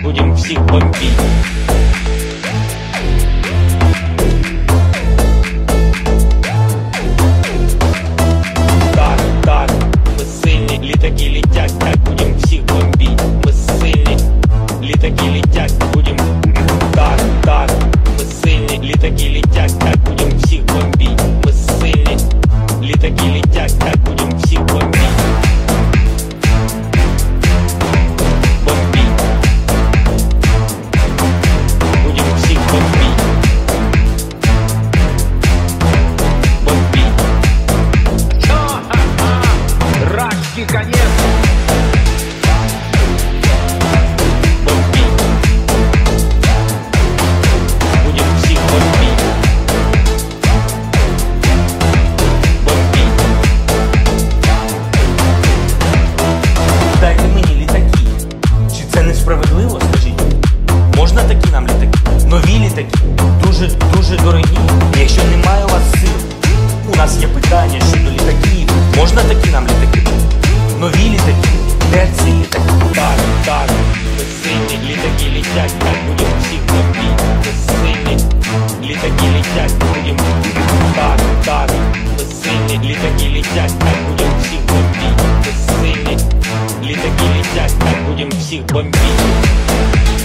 будем всех бомбить. Так, мы сильні, літаки летять, так будем всех бомбить. Мы сильні, літаки летять, будем. Так, мы сильні, літаки летять, так будем всех бомбить. Мы сильні, літаки летять, так будем всех бомбить. Конец. Бомбить. Будем всех бомбить. Бомбить. Дайте мені літаки. Чи це несправедливо, скажіть? Можна такі нам літаки? Нові літаки. Дуже дорогі. Якщо немає у вас сил, у нас є питання щодо літаків. Можна такі нам літаки? Нові літаки, де ці літаки? Так, ми сильні, літаки летять, так будем всіх бомбить. Ми сильні, літаки летять, будем. Так, ми сильні, літаки летять, так будем всіх бомбить. Ми сильні, літаки летять, так будем всіх бомбить.